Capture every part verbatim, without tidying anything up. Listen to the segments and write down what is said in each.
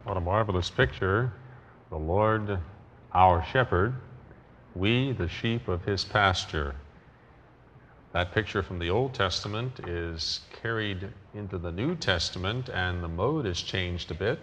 What a marvelous picture. The Lord, our shepherd, we, the sheep of his pasture. That picture from the Old Testament is carried into the New Testament, and the mode is changed a bit.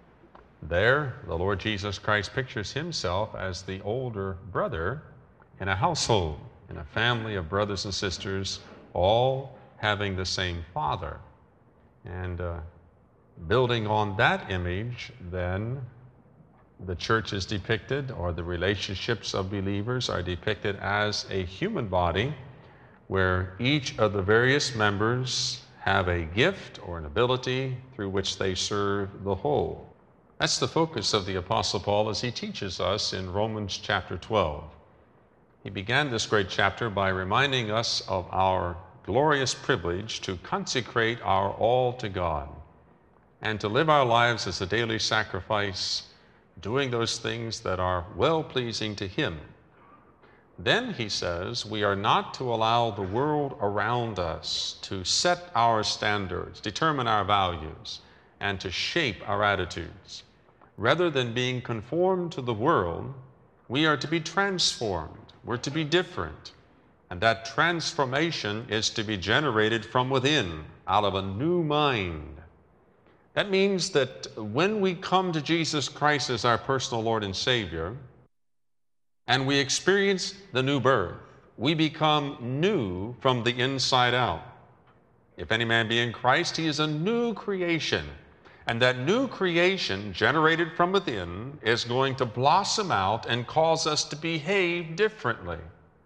There, the Lord Jesus Christ pictures himself as the older brother in a household, in a family of brothers and sisters, all having the same Father. And uh, building on that image, then, the church is depicted, or the relationships of believers are depicted as a human body where each of the various members have a gift or an ability through which they serve the whole. That's the focus of the Apostle Paul as he teaches us in Romans chapter twelve. He began this great chapter by reminding us of our glorious privilege to consecrate our all to God and to live our lives as a daily sacrifice, doing those things that are well-pleasing to Him. Then, he says, we are not to allow the world around us to set our standards, determine our values, and to shape our attitudes. Rather than being conformed to the world, we are to be transformed. We're to be different. And that transformation is to be generated from within, out of a new mind. That means that when we come to Jesus Christ as our personal Lord and Savior, and we experience the new birth, we become new from the inside out. If any man be in Christ, he is a new creation. And that new creation, generated from within, is going to blossom out and cause us to behave differently.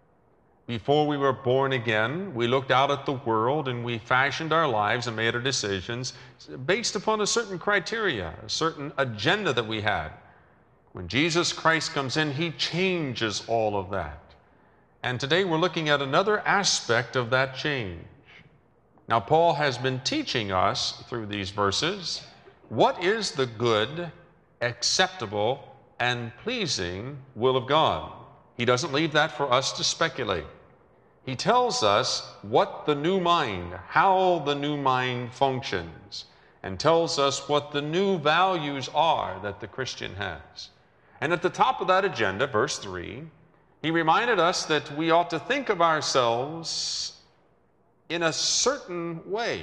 Before we were born again, we looked out at the world and we fashioned our lives and made our decisions based upon a certain criteria, a certain agenda that we had. When Jesus Christ comes in, He changes all of that. And today we're looking at another aspect of that change. Now, Paul has been teaching us through these verses what is the good, acceptable, and pleasing will of God. He doesn't leave that for us to speculate. He tells us what the new mind, how the new mind functions, and tells us what the new values are that the Christian has. And at the top of that agenda, verse three, he reminded us that we ought to think of ourselves in a certain way.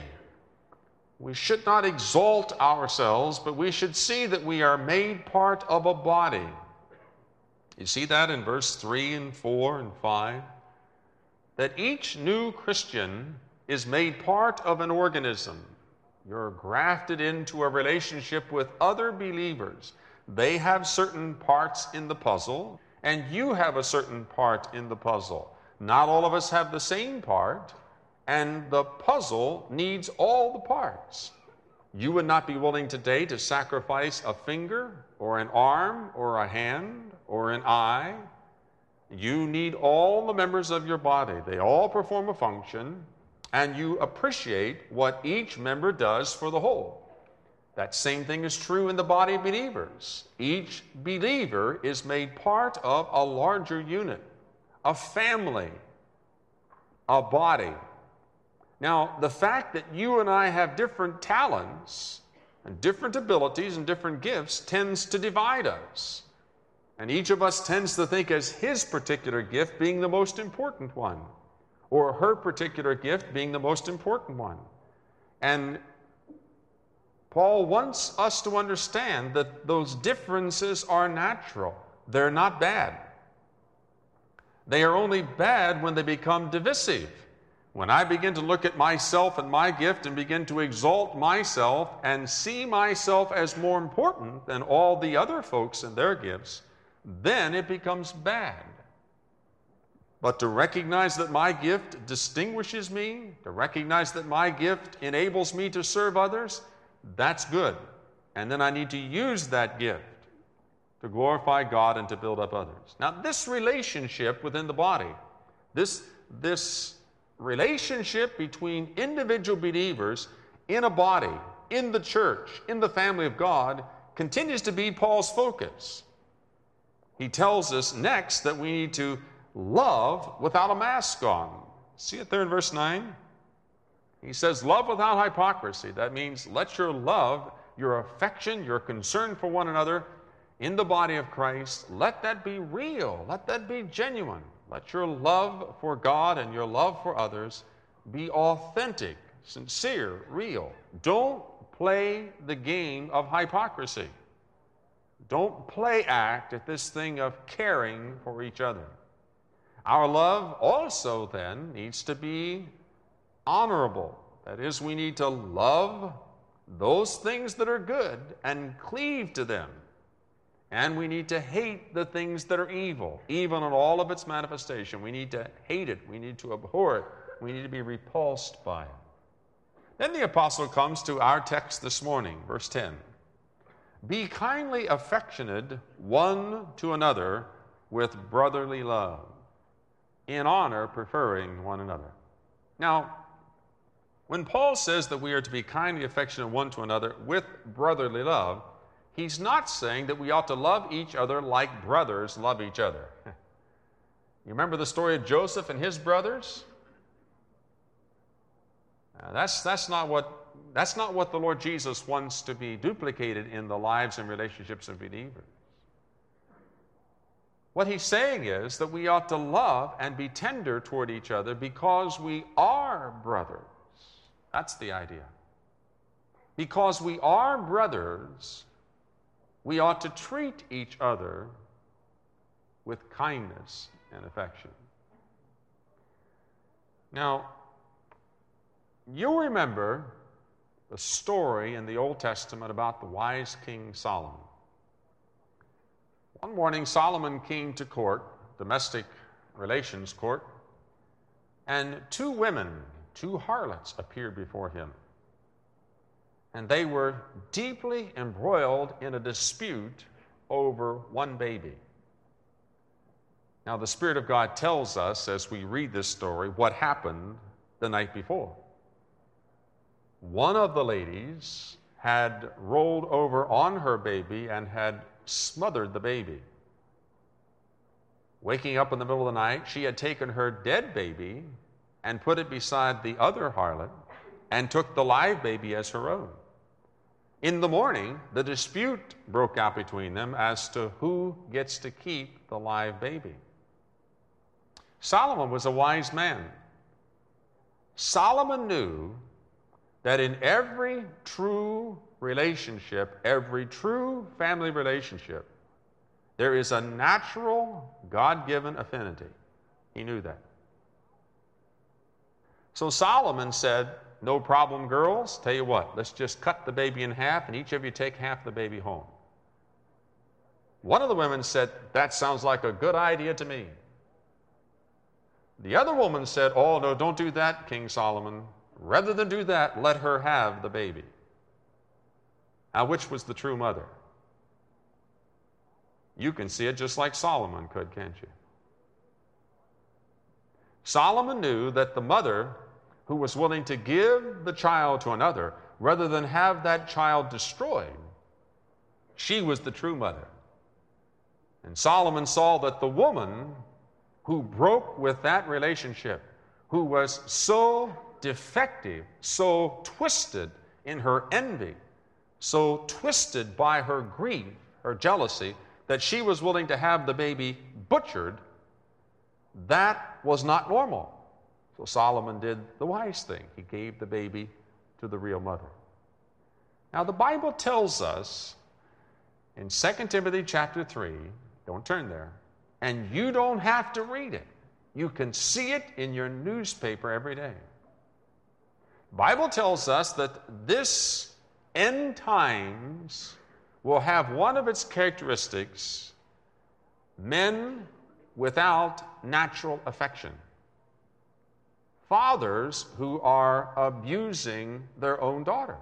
We should not exalt ourselves, but we should see that we are made part of a body. You see that in verse three and four and five? That each new Christian is made part of an organism. You're grafted into a relationship with other believers. They have certain parts in the puzzle, and you have a certain part in the puzzle. Not all of us have the same part, and the puzzle needs all the parts. You would not be willing today to sacrifice a finger or an arm or a hand or an eye. You need all the members of your body. They all perform a function, and you appreciate what each member does for the whole. That same thing is true in the body of believers. Each believer is made part of a larger unit, a family, a body. Now, the fact that you and I have different talents and different abilities and different gifts tends to divide us. And each of us tends to think as his particular gift being the most important one, or her particular gift being the most important one. And Paul wants us to understand that those differences are natural. They're not bad. They are only bad when they become divisive. When I begin to look at myself and my gift and begin to exalt myself and see myself as more important than all the other folks and their gifts, then it becomes bad. But to recognize that my gift distinguishes me, to recognize that my gift enables me to serve others, that's good. And then I need to use that gift to glorify God and to build up others. Now, this relationship within the body, this, this relationship between individual believers in a body, in the church, in the family of God, continues to be Paul's focus. He tells us next that we need to love without a mask on. See it there in verse nine? He says, love without hypocrisy. That means let your love your affection, your concern for one another in the body of Christ, let that be real. Let that be genuine. Let your love for God and your love for others be authentic, sincere, real. Don't play the game of hypocrisy. Don't play act at this thing of caring for each other. Our love also then needs to be honorable. That is, we need to love those things that are good and cleave to them. And we need to hate the things that are evil, even in all of its manifestation. We need to hate it. We need to abhor it. We need to be repulsed by it. Then the apostle comes to our text this morning, verse ten. Be kindly affectionate one to another with brotherly love, in honor preferring one another. Now, when Paul says that we are to be kindly affectionate one to another with brotherly love, he's not saying that we ought to love each other like brothers love each other. You remember the story of Joseph and his brothers? Uh, that's, that's, not what, that's not what the Lord Jesus wants to be duplicated in the lives and relationships of believers. What he's saying is that we ought to love and be tender toward each other because we are brothers. That's the idea. Because we are brothers, we ought to treat each other with kindness and affection. Now, you'll remember the story in the Old Testament about the wise King Solomon. One morning, Solomon came to court, domestic relations court, and two women, two harlots, appeared before him. And they were deeply embroiled in a dispute over one baby. Now, the Spirit of God tells us, as we read this story, what happened the night before. One of the ladies had rolled over on her baby and had smothered the baby. Waking up in the middle of the night, she had taken her dead baby and put it beside the other harlot and took the live baby as her own. In the morning, the dispute broke out between them as to who gets to keep the live baby. Solomon was a wise man. Solomon knew that in every true relationship, every true family relationship, there is a natural, God-given affinity. He knew that. So Solomon said, no problem, girls. Tell you what, let's just cut the baby in half and each of you take half the baby home. One of the women said, that sounds like a good idea to me. The other woman said, oh, no, don't do that, King Solomon. Rather than do that, let her have the baby. Now, which was the true mother? You can see it just like Solomon could, can't you? Solomon knew that the mother who was willing to give the child to another rather than have that child destroyed, she was the true mother. And Solomon saw that the woman who broke with that relationship, who was so defective, so twisted in her envy, so twisted by her grief, her jealousy, that she was willing to have the baby butchered, that was not normal. So Solomon did the wise thing. He gave the baby to the real mother. Now the Bible tells us in Second Timothy chapter three, don't turn there, and you don't have to read it. You can see it in your newspaper every day. The Bible tells us that this end times will have one of its characteristics, men without natural affection. Fathers who are abusing their own daughters.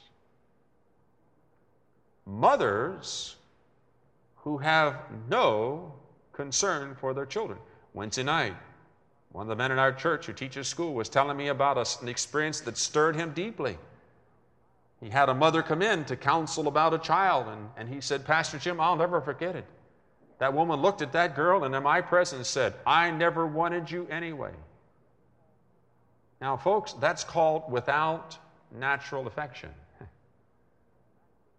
Mothers who have no concern for their children. Wednesday night, one of the men in our church who teaches school was telling me about a, an experience that stirred him deeply. He had a mother come in to counsel about a child, and, and he said, Pastor Jim, I'll never forget it. That woman looked at that girl and in my presence said, I never wanted you anyway. Now, folks, that's called without natural affection.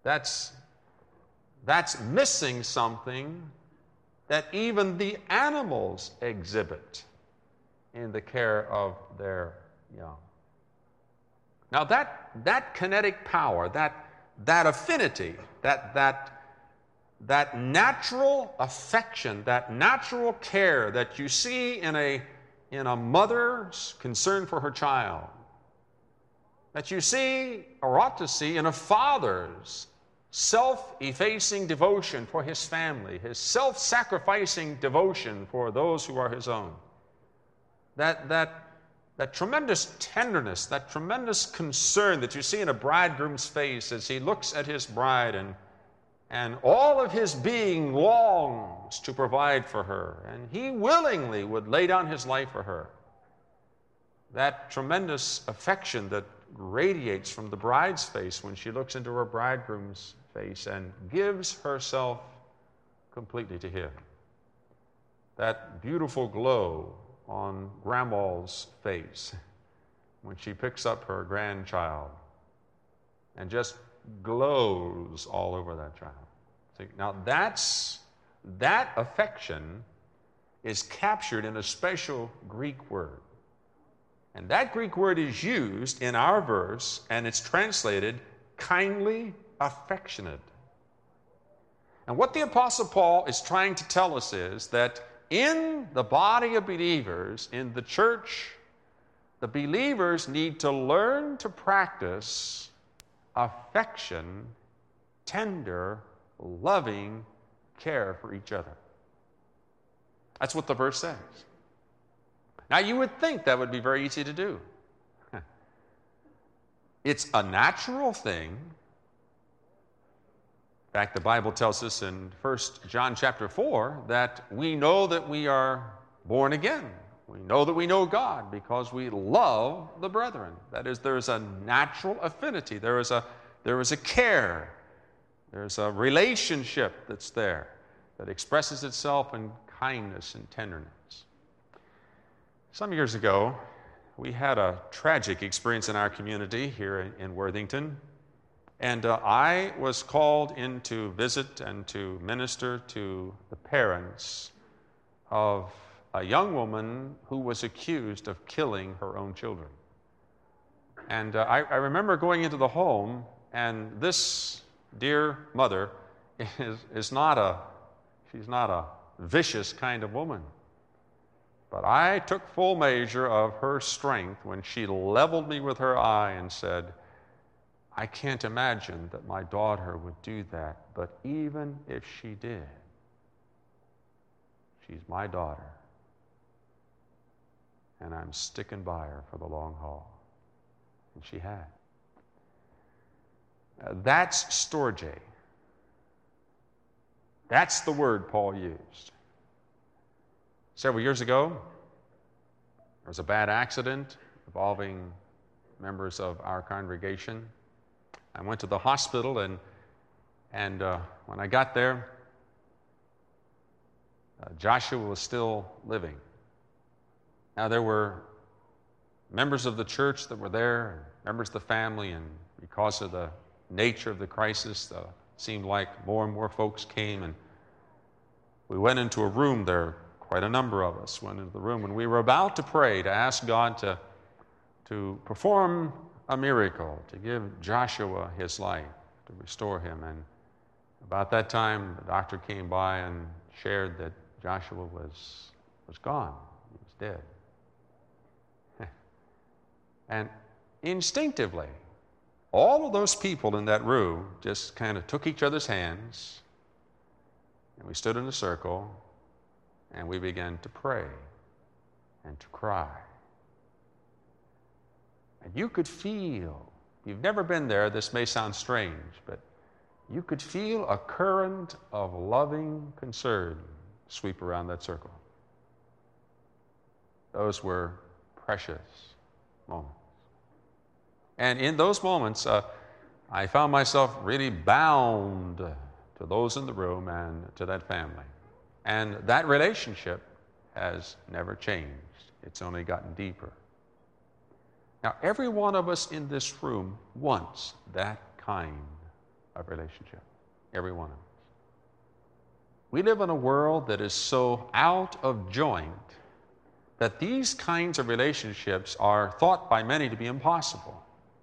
That's, that's missing something that even the animals exhibit in the care of their young. Now that, that kinetic power, that, that affinity, that, that, that natural affection, that natural care that you see in a, in a mother's concern for her child, that you see or ought to see in a father's self-effacing devotion for his family, his self-sacrificing devotion for those who are his own. That, that, that tremendous tenderness, that tremendous concern that you see in a bridegroom's face as he looks at his bride, and, and all of his being longs to provide for her, and he willingly would lay down his life for her. That tremendous affection that radiates from the bride's face when she looks into her bridegroom's face and gives herself completely to him. That beautiful glow on Grandma's face when she picks up her grandchild and just glows all over that child. See, now that's, that affection is captured in a special Greek word. And that Greek word is used in our verse, and it's translated kindly affectionate. And what the Apostle Paul is trying to tell us is that in the body of believers, in the church, the believers need to learn to practice affection, tender, loving care for each other. That's what the verse says. Now, you would think that would be very easy to do. It's a natural thing. In fact, the Bible tells us in First John chapter four that we know that we are born again. We know that we know God because we love the brethren. That is, there is a natural affinity. There is a, there is a care. There's a relationship that's there that expresses itself in kindness and tenderness. Some years ago, we had a tragic experience in our community here in, in Worthington, and uh, I was called in to visit and to minister to the parents of a young woman who was accused of killing her own children. And uh, I, I remember going into the home, and this dear mother is, is not a, she's not a vicious kind of woman. But I took full measure of her strength when she leveled me with her eye and said, I can't imagine that my daughter would do that, but even if she did, she's my daughter, and I'm sticking by her for the long haul. And she had. Uh, that's storge. That's the word Paul used. Several years ago, there was a bad accident involving members of our congregation. I went to the hospital, and, and uh, when I got there, uh, Joshua was still living. Now, there were members of the church that were there, members of the family, and because of the nature of the crisis, uh, it seemed like more and more folks came, and we went into a room there. Quite a number of us went into the room, and we were about to pray to ask God to, to perform a miracle, to give Joshua his life, to restore him. And about that time, the doctor came by and shared that Joshua was, was gone. He was dead. And instinctively, all of those people in that room just kind of took each other's hands, and we stood in a circle, and we began to pray and to cry. And you could feel, if you've never been there, this may sound strange, but you could feel a current of loving concern sweep around that circle. Those were precious moments. And in those moments, uh, I found myself really bound to those in the room and to that family. And that relationship has never changed. It's only gotten deeper. Now, every one of us in this room wants that kind of relationship. Every one of us. We live in a world that is so out of joint that these kinds of relationships are thought by many to be impossible.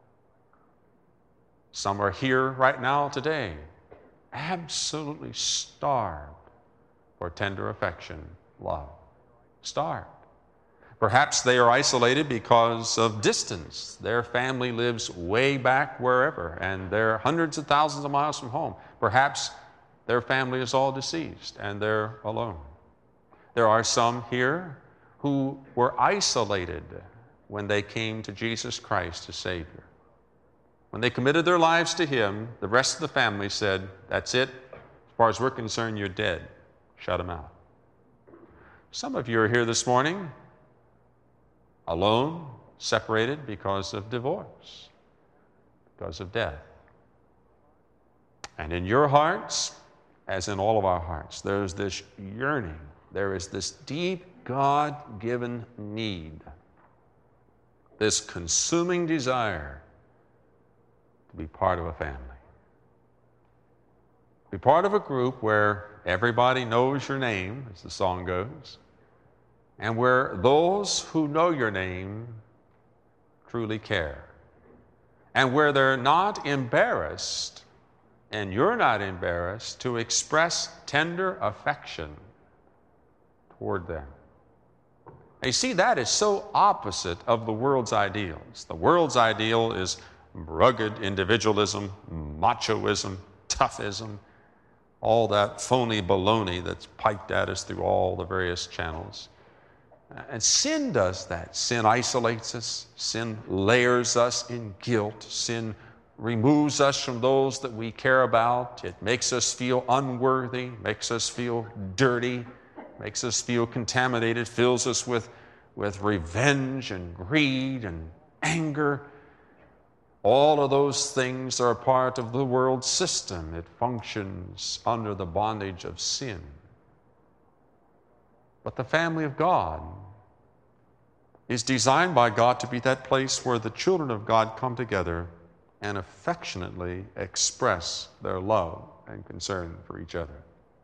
Some are here right now today, absolutely starved for tender affection, love. Starved. Perhaps they are isolated because of distance. Their family lives way back wherever, and they're hundreds of thousands of miles from home. Perhaps their family is all deceased, and they're alone. There are some here who were isolated when they came to Jesus Christ as Savior. When they committed their lives to Him, the rest of the family said, "That's it. As far as we're concerned, you're dead. Shut them out." Some of you are here this morning alone, separated because of divorce, because of death. And in your hearts, as in all of our hearts, there's this yearning, there is this deep God-given need, this consuming desire to be part of a family. Be part of a group where everybody knows your name, as the song goes, and where those who know your name truly care, and where they're not embarrassed, and you're not embarrassed, to express tender affection toward them. And you see, that is so opposite of the world's ideals. The world's ideal is rugged individualism, machoism, toughism, all that phony baloney that's piped at us through all the various channels. And sin does that. Sin isolates us. Sin layers us in guilt. Sin removes us from those that we care about. It makes us feel unworthy, makes us feel dirty, makes us feel contaminated, fills us with, with revenge and greed and anger. All of those things are part of the world system. It functions under the bondage of sin. But the family of God is designed by God to be that place where the children of God come together and affectionately express their love and concern for each other.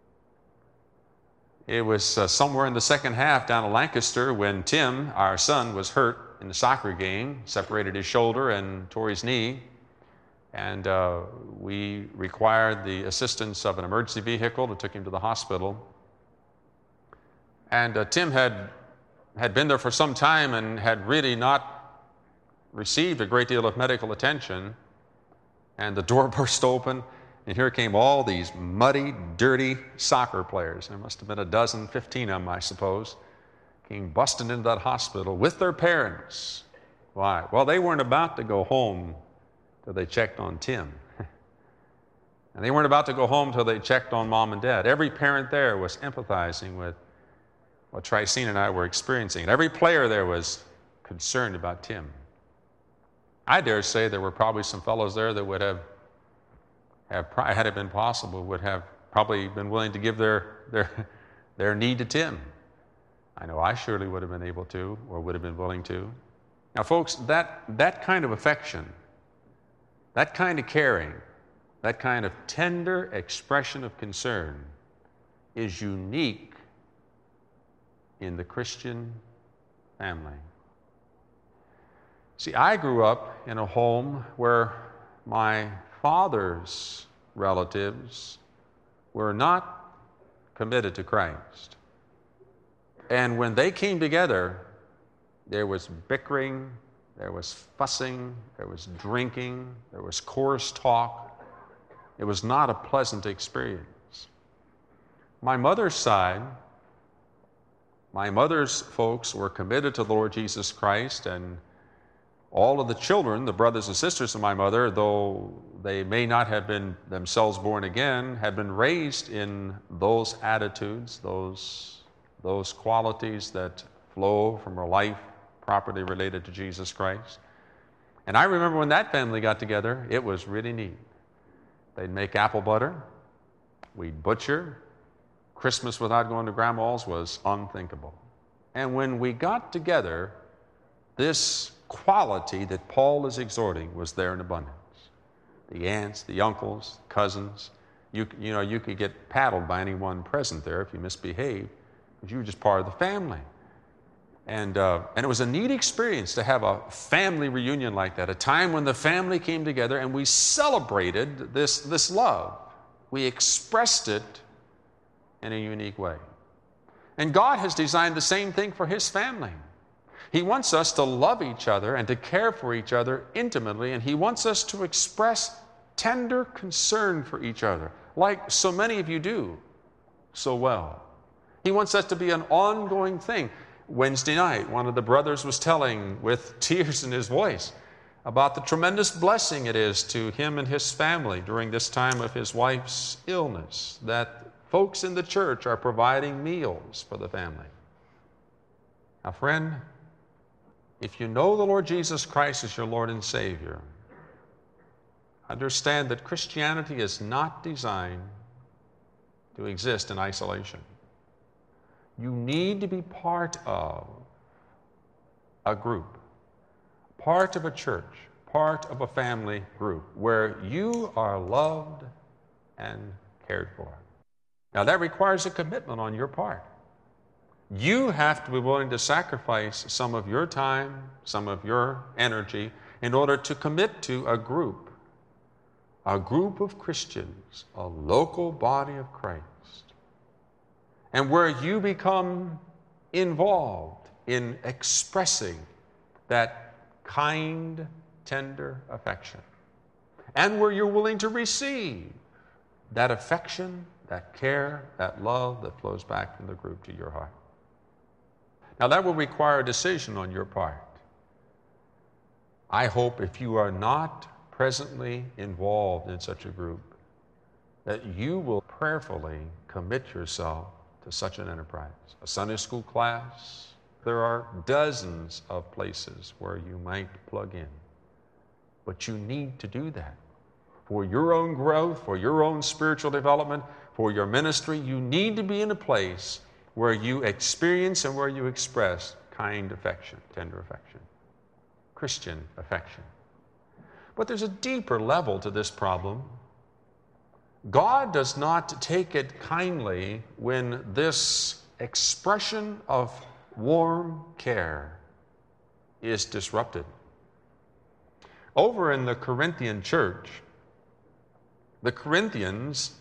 It was uh, somewhere in the second half down at Lancaster when Tim, our son, was hurt in the soccer game, separated his shoulder and tore his knee. And uh, we required the assistance of an emergency vehicle and took him to the hospital. And uh, Tim had, had been there for some time and had really not received a great deal of medical attention. And the door burst open, and here came all these muddy, dirty soccer players. There must have been a dozen, fifteen of them, I suppose, came busting into that hospital with their parents. Why? Well, they weren't about to go home till they checked on Tim. And they weren't about to go home till they checked on Mom and Dad. Every parent there was empathizing with what Tricine and I were experiencing. And every player there was concerned about Tim. I dare say there were probably some fellows there that would have, have had it been possible, would have probably been willing to give their, their, their need to Tim. I know I surely would have been able to, or would have been willing to. Now, folks, that, that kind of affection, that kind of caring, that kind of tender expression of concern is unique in the Christian family. See, I grew up in a home where my father's relatives were not committed to Christ. And when they came together, there was bickering, there was fussing, there was drinking, there was coarse talk. It was not a pleasant experience. My mother's side, my mother's folks were committed to the Lord Jesus Christ, and all of the children, the brothers and sisters of my mother, though they may not have been themselves born again, had been raised in those attitudes, those, those qualities that flow from a life properly related to Jesus Christ. And I remember when that family got together, it was really neat. They'd make apple butter, we'd butcher. Christmas without going to Grandma's was unthinkable. And when we got together, this quality that Paul is exhorting was there in abundance. the aunts, the uncles, cousins. You, you know, you could get paddled by anyone present there if you misbehaved, because you were just part of the family. And, uh, and it was a neat experience to have a family reunion like that, a time when the family came together and we celebrated this, this love. We expressed it in a unique way. And God has designed the same thing for His family. He wants us to love each other and to care for each other intimately, and He wants us to express tender concern for each other, like so many of you do so well. He wants that to be an ongoing thing. Wednesday night, one of the brothers was telling with tears in his voice about the tremendous blessing it is to him and his family during this time of his wife's illness, that folks in the church are providing meals for the family. Now, friend, if you know the Lord Jesus Christ as your Lord and Savior, understand that Christianity is not designed to exist in isolation. You need to be part of a group, part of a church, part of a family group where you are loved and cared for. Now that requires a commitment on your part. You have to be willing to sacrifice some of your time, some of your energy in order to commit to a group, a group of Christians, a local body of Christ, and where you become involved in expressing that kind, tender affection, and where you're willing to receive that affection, that care, that love that flows back from the group to your heart. Now that will require a decision on your part. I hope if you are not presently involved in such a group, that you will prayerfully commit yourself to such an enterprise. A Sunday school class, there are dozens of places where you might plug in. But you need to do that. For your own growth, for your own spiritual development, for your ministry, you need to be in a place where you experience and where you express kind affection, tender affection, Christian affection. But there's a deeper level to this problem. God does not take it kindly when this expression of warm care is disrupted. Over in the Corinthian church, the Corinthians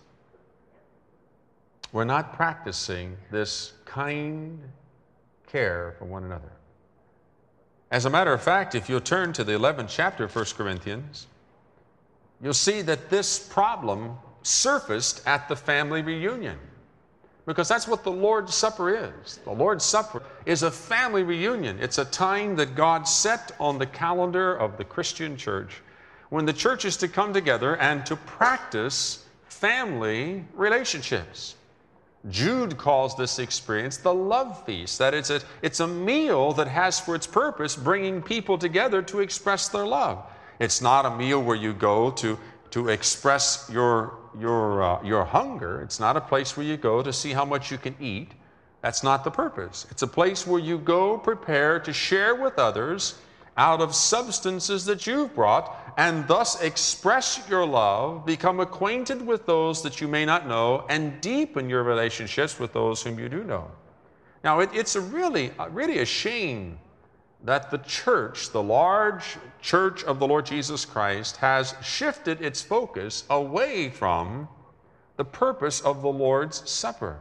were not practicing this kind care for one another. As a matter of fact, if you'll turn to the eleventh chapter of First Corinthians, you'll see that this problem surfaced at the family reunion, because that's what the Lord's Supper is. The Lord's Supper is a family reunion. It's a time that God set on the calendar of the Christian church when the church is to come together and to practice family relationships. Jude calls this experience the love feast, that it's a, it's a meal that has for its purpose bringing people together to express their love. It's not a meal where you go to to express your, your, uh, your hunger. It's not a place where you go to see how much you can eat. That's not the purpose. It's a place where you go prepared to share with others out of substances that you've brought, and thus express your love, become acquainted with those that you may not know, and deepen your relationships with those whom you do know. Now, it, it's a really, really a shame that the church, the large church of the Lord Jesus Christ, has shifted its focus away from the purpose of the Lord's Supper.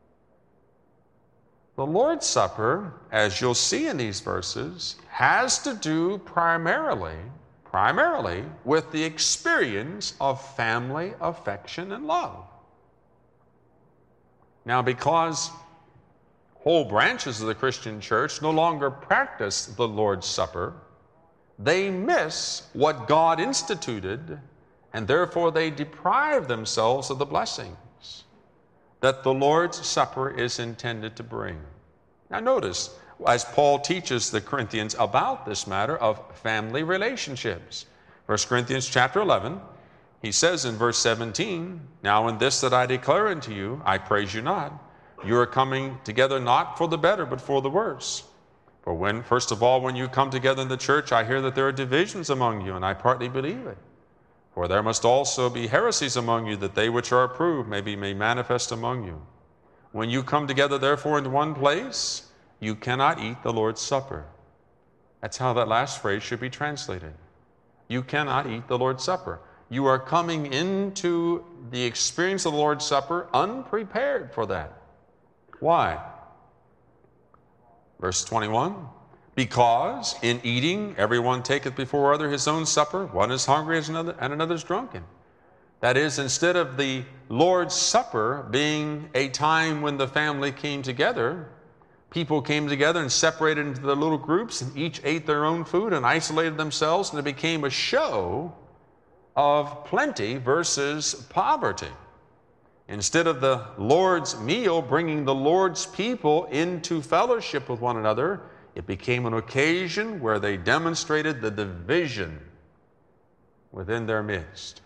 The Lord's Supper, as you'll see in these verses, has to do primarily, primarily with the experience of family affection and love. Now, because whole branches of the Christian church no longer practice the Lord's Supper, they miss what God instituted, and therefore they deprive themselves of the blessings that the Lord's Supper is intended to bring. Now notice, as Paul teaches the Corinthians about this matter of family relationships. First Corinthians chapter eleven, he says in verse seventeen, "Now in this that I declare unto you, I praise you not. You are coming together not for the better, but for the worse. For when, first of all, when you come together in the church, I hear that there are divisions among you, and I partly believe it. For there must also be heresies among you, that they which are approved may be made manifest among you. When you come together, therefore, into one place, you cannot eat the Lord's Supper. That's how that last phrase should be translated. You cannot eat the Lord's Supper. You are coming into the experience of the Lord's Supper unprepared for that. Why? Verse twenty-one, because in eating everyone taketh before other his own supper, one is hungry and another, and another is drunken. That is, instead of the Lord's Supper being a time when the family came together, people came together and separated into their little groups and each ate their own food and isolated themselves, and it became a show of plenty versus poverty. Instead of the Lord's meal bringing the Lord's people into fellowship with one another, it became an occasion where they demonstrated the division within their midst.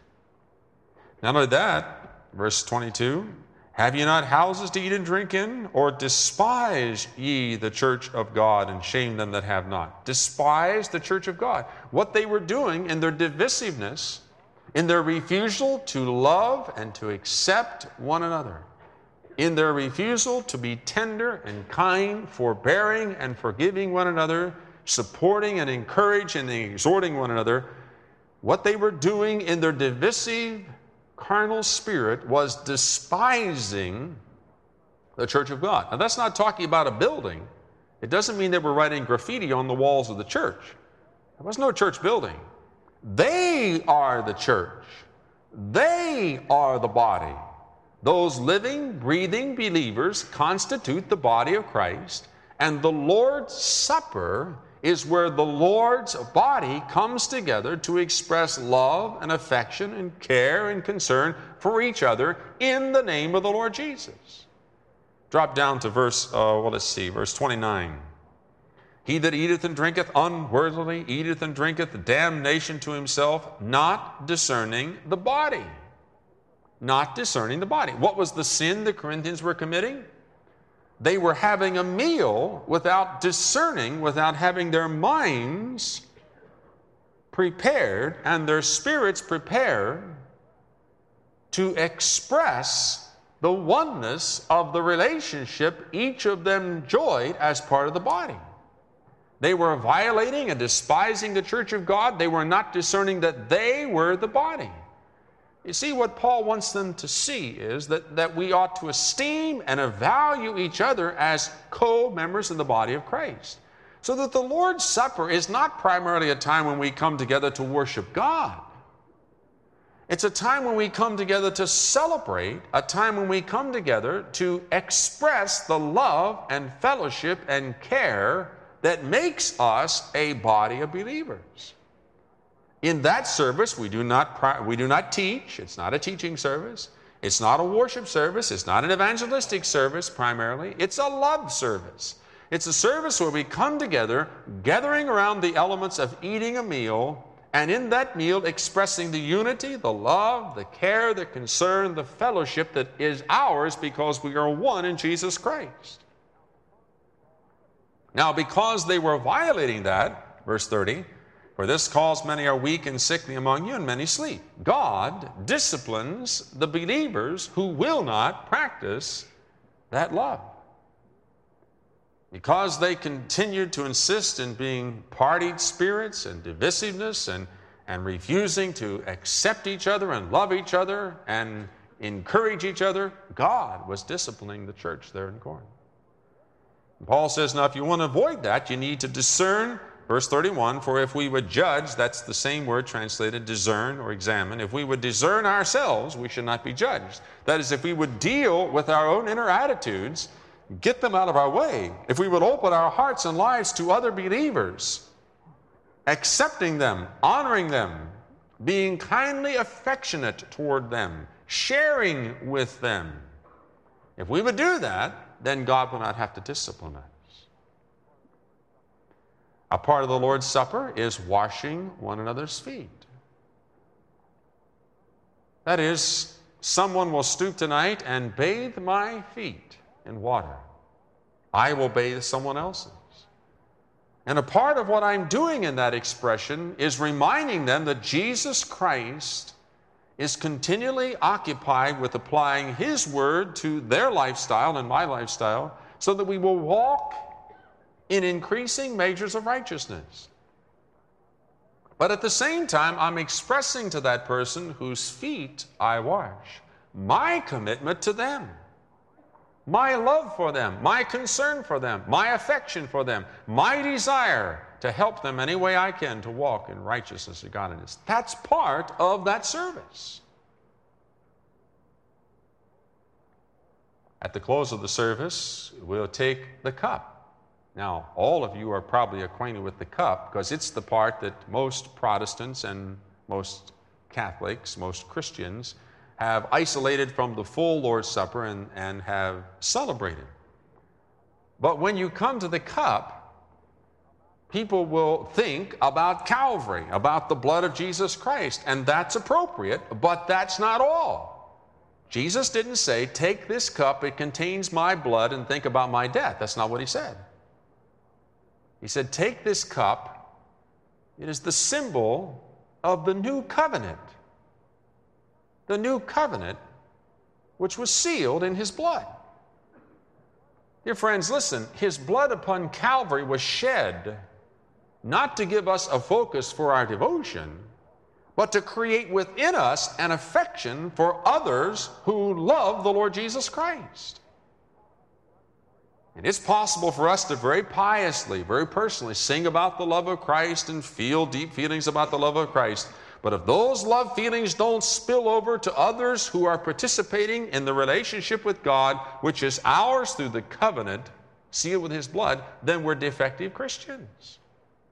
Not only that, verse twenty-two, have ye not houses to eat and drink in? Or despise ye the church of God and shame them that have not? Despise the church of God. What they were doing in their divisiveness, in their refusal to love and to accept one another, in their refusal to be tender and kind, forbearing and forgiving one another, supporting and encouraging and exhorting one another, what they were doing in their divisive carnal spirit was despising the church of God. Now, that's not talking about a building. It doesn't mean they were writing graffiti on the walls of the church. There was no church building. They are the church. They are the body. Those living, breathing believers constitute the body of Christ, and the Lord's Supper is where the Lord's body comes together to express love and affection and care and concern for each other in the name of the Lord Jesus. Drop down to verse, uh, well, let's see, verse twenty-nine. He that eateth and drinketh unworthily eateth and drinketh damnation to himself, not discerning the body. Not discerning the body. What was the sin the Corinthians were committing? They were having a meal without discerning, without having their minds prepared and their spirits prepared to express the oneness of the relationship each of them enjoyed as part of the body. They were violating and despising the church of God. They were not discerning that they were the body. You see, what Paul wants them to see is that, that we ought to esteem and value each other as co-members in the body of Christ. So that the Lord's Supper is not primarily a time when we come together to worship God. It's a time when we come together to celebrate, a time when we come together to express the love and fellowship and care that makes us a body of believers. In that service, we do not, we do not teach. It's not a teaching service. It's not a worship service. It's not an evangelistic service primarily. It's a love service. It's a service where we come together, gathering around the elements of eating a meal, and in that meal expressing the unity, the love, the care, the concern, the fellowship that is ours because we are one in Jesus Christ. Now, because they were violating that, verse thirty, for this cause many are weak and sickly among you, and many sleep. God disciplines the believers who will not practice that love. Because they continued to insist in being partied spirits and divisiveness and, and refusing to accept each other and love each other and encourage each other, God was disciplining the church there in Corinth. Paul says, now if you want to avoid that, you need to discern. Verse thirty-one, for if we would judge, that's the same word translated discern or examine. If we would discern ourselves, we should not be judged. That is, if we would deal with our own inner attitudes, get them out of our way. If we would open our hearts and lives to other believers, accepting them, honoring them, being kindly affectionate toward them, sharing with them. If we would do that, then God will not have to discipline us. A part of the Lord's Supper is washing one another's feet. That is, someone will stoop tonight and bathe my feet in water. I will bathe someone else's. And a part of what I'm doing in that expression is reminding them that Jesus Christ is continually occupied with applying His Word to their lifestyle and my lifestyle so that we will walk in increasing measures of righteousness. But at the same time, I'm expressing to that person whose feet I wash my commitment to them, my love for them, my concern for them, my affection for them, my desire to help them any way I can to walk in righteousness and godliness. That's part of that service. At the close of the service, we'll take the cup. Now, all of you are probably acquainted with the cup because it's the part that most Protestants and most Catholics, most Christians have isolated from the full Lord's Supper and, and have celebrated. But when you come to the cup, people will think about Calvary, about the blood of Jesus Christ, and that's appropriate, but that's not all. Jesus didn't say, take this cup, it contains my blood, and think about my death. That's not what He said. He said, take this cup, it is the symbol of the new covenant. The new covenant which was sealed in His blood. Dear friends, listen, His blood upon Calvary was shed not to give us a focus for our devotion, but to create within us an affection for others who love the Lord Jesus Christ. And it's possible for us to very piously, very personally sing about the love of Christ and feel deep feelings about the love of Christ. But if those love feelings don't spill over to others who are participating in the relationship with God, which is ours through the covenant sealed with His blood, then we're defective Christians.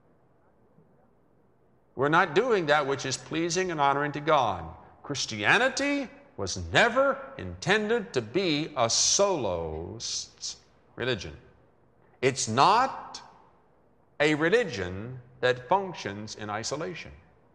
We're not doing that which is pleasing and honoring to God. Christianity was never intended to be a soloist religion. It's not a religion that functions in isolation.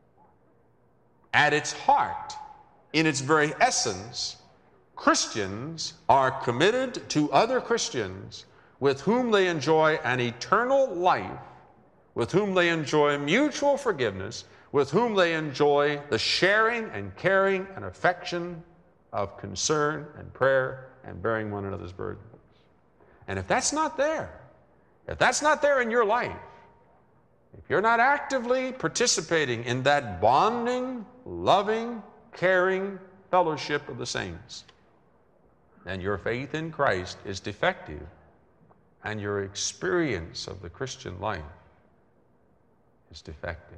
At its heart, in its very essence, Christians are committed to other Christians with whom they enjoy an eternal life, with whom they enjoy mutual forgiveness, with whom they enjoy the sharing and caring and affection of concern and prayer and bearing one another's burdens. And if that's not there, if that's not there in your life, if you're not actively participating in that bonding, loving, caring fellowship of the saints, then your faith in Christ is defective and your experience of the Christian life is defective.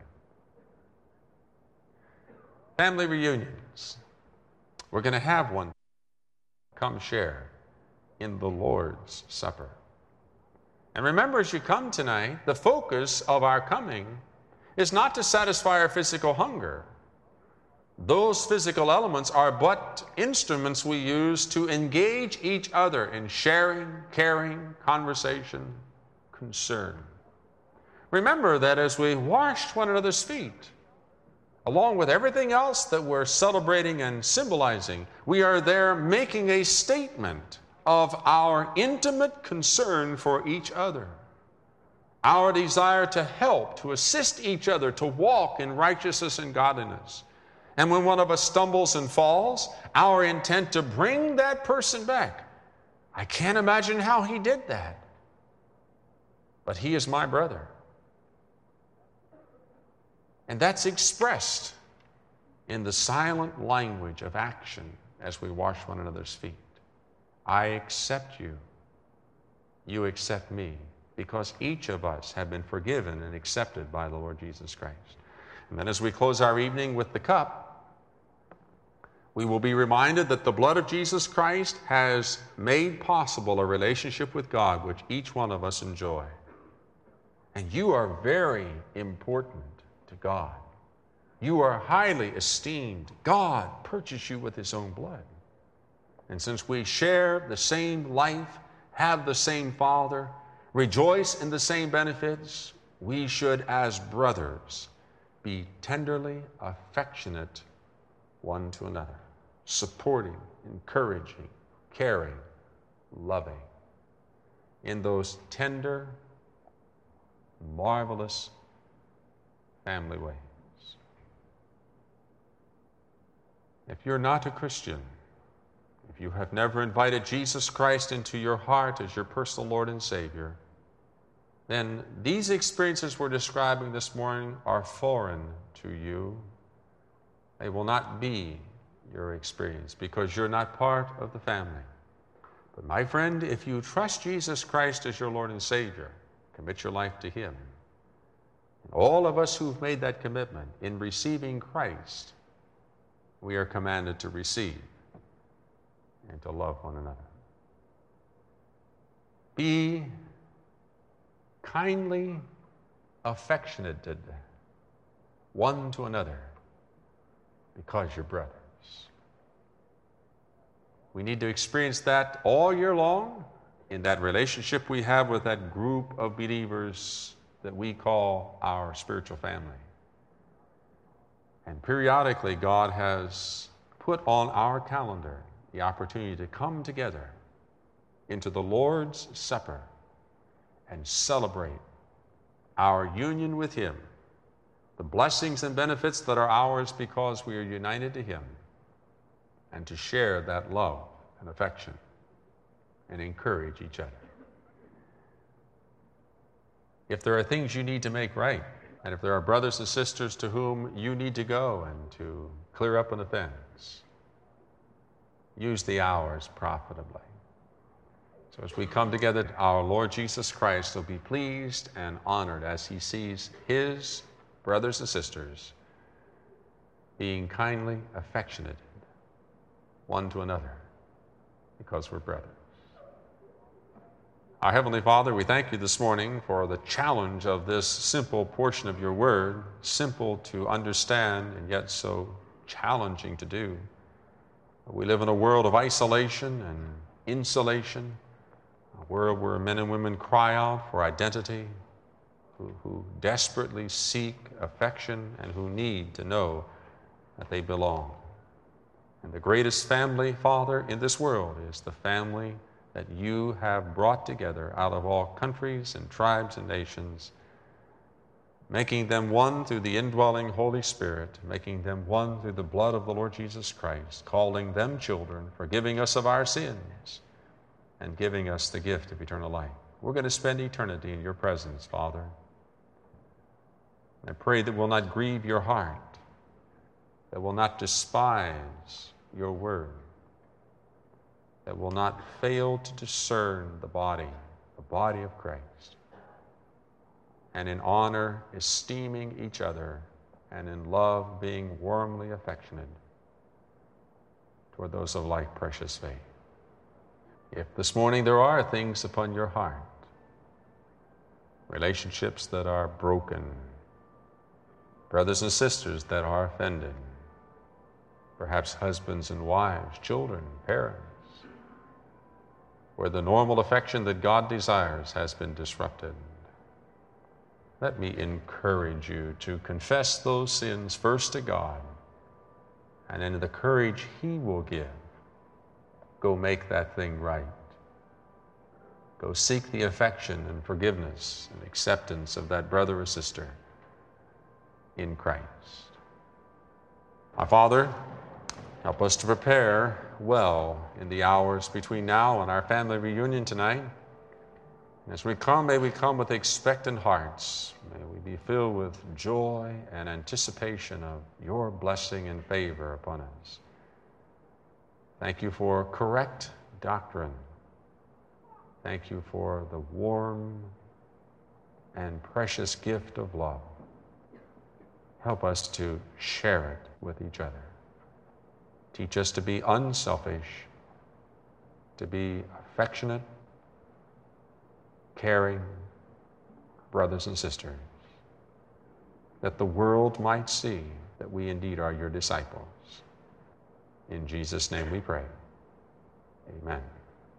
Family reunions. We're going to have one. Come share in the Lord's Supper. And remember, as you come tonight, the focus of our coming is not to satisfy our physical hunger. Those physical elements are but instruments we use to engage each other in sharing, caring, conversation, concern. Remember that as we washed one another's feet, along with everything else that we're celebrating and symbolizing, we are there making a statement of our intimate concern for each other, our desire to help, to assist each other to walk in righteousness and godliness. And when one of us stumbles and falls, our intent to bring that person back. I can't imagine how he did that, but he is my brother. And that's expressed in the silent language of action as we wash one another's feet. I accept you. You accept me, because each of us have been forgiven and accepted by the Lord Jesus Christ. And then as we close our evening with the cup, we will be reminded that the blood of Jesus Christ has made possible a relationship with God which each one of us enjoy. And you are very important to God. You are highly esteemed. God purchased you with His own blood. And since we share the same life, have the same Father, rejoice in the same benefits, we should, as brothers, be tenderly affectionate one to another, supporting, encouraging, caring, loving in those tender, marvelous family ways. If you're not a Christian, if you have never invited Jesus Christ into your heart as your personal Lord and Savior, then these experiences we're describing this morning are foreign to you. They will not be your experience because you're not part of the family. But my friend, if you trust Jesus Christ as your Lord and Savior, commit your life to Him. And all of us who've made that commitment in receiving Christ, we are commanded to receive and to love one another. Be kindly affectionate one to another because you're brothers. We need to experience that all year long in that relationship we have with that group of believers that we call our spiritual family. And periodically, God has put on our calendar the opportunity to come together into the Lord's Supper and celebrate our union with Him, the blessings and benefits that are ours because we are united to Him, and to share that love and affection and encourage each other. If there are things you need to make right, and if there are brothers and sisters to whom you need to go and to clear up an offense, use the hours profitably. So as we come together, our Lord Jesus Christ will be pleased and honored as He sees His brothers and sisters being kindly affectionate one to another because we're brothers. Our Heavenly Father, we thank You this morning for the challenge of this simple portion of Your Word, simple to understand and yet so challenging to do. We live in a world of isolation and insulation, a world where men and women cry out for identity, who, who desperately seek affection and who need to know that they belong. And the greatest family, Father, in this world is the family that You have brought together out of all countries and tribes and nations, making them one through the indwelling Holy Spirit, making them one through the blood of the Lord Jesus Christ, calling them children, forgiving us of our sins, and giving us the gift of eternal life. We're going to spend eternity in Your presence, Father. I pray that we'll not grieve Your heart, that we'll not despise Your word, that will not fail to discern the body, the body of Christ, and in honor esteeming each other, and in love being warmly affectionate toward those of like precious faith. If this morning there are things upon your heart, relationships that are broken, brothers and sisters that are offended, perhaps husbands and wives, children, parents, where the normal affection that God desires has been disrupted, let me encourage you to confess those sins first to God, and in the courage He will give, go make that thing right. Go seek the affection and forgiveness and acceptance of that brother or sister in Christ. Our Father, help us to prepare well in the hours between now and our family reunion tonight. And as we come, may we come with expectant hearts. May we be filled with joy and anticipation of Your blessing and favor upon us. Thank You for correct doctrine. Thank You for the warm and precious gift of love. Help us to share it with each other. Teach us to be unselfish, to be affectionate, caring brothers and sisters, that the world might see that we indeed are Your disciples. In Jesus' name we pray. Amen.